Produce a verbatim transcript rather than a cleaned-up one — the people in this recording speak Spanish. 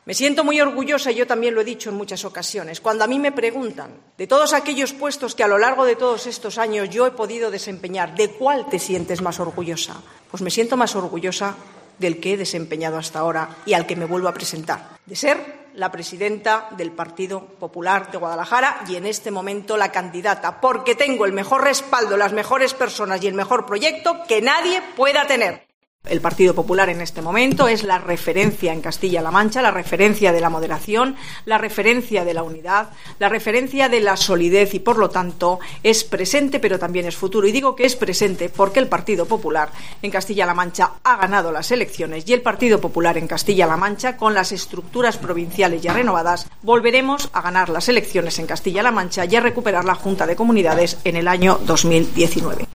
Me siento muy orgullosa, y yo también lo he dicho en muchas ocasiones, cuando a mí me preguntan de todos aquellos puestos que a lo largo de todos estos años yo he podido desempeñar, ¿de cuál te sientes más orgullosa? Pues me siento más orgullosa del que he desempeñado hasta ahora y al que me vuelvo a presentar, de ser la presidenta del Partido Popular de Guadalajara y en este momento la candidata, porque tengo el mejor respaldo, las mejores personas y el mejor proyecto que nadie pueda tener. El Partido Popular en este momento es la referencia en Castilla-La Mancha, la referencia de la moderación, la referencia de la unidad, la referencia de la solidez y, por lo tanto, es presente pero también es futuro. Y digo que es presente porque el Partido Popular en Castilla-La Mancha ha ganado las elecciones y el Partido Popular en Castilla-La Mancha, con las estructuras provinciales ya renovadas, volveremos a ganar las elecciones en Castilla-La Mancha y a recuperar la Junta de Comunidades en el año dos mil diecinueve.